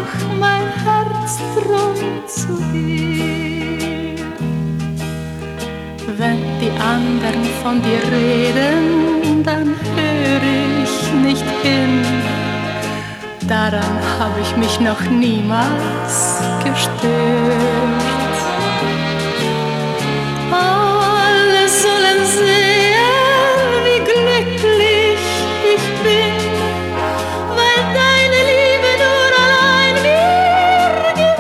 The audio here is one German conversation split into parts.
mein Herz drum zu dir. Wenn die anderen von dir reden, dann hör ich nicht hin. Daran hab ich mich noch niemals gestört. Alle sollen sehen, wie glücklich ich bin, weil deine Liebe nur allein mir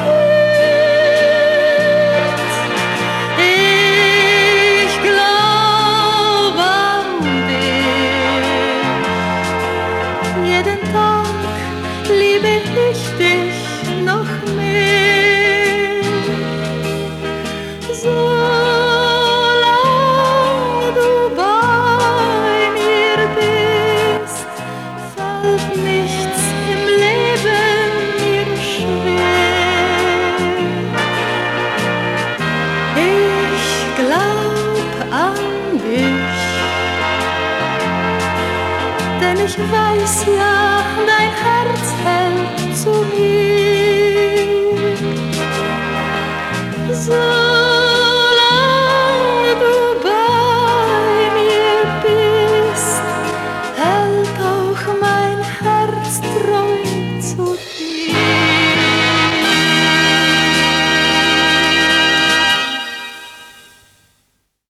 gebührt. Ich glaub an dich, jeden Tag liebe ich dich noch mehr. Solange du bei mir bist, fällt nichts im Leben mir schwer. Ich glaub an dich, denn ich weiß ja,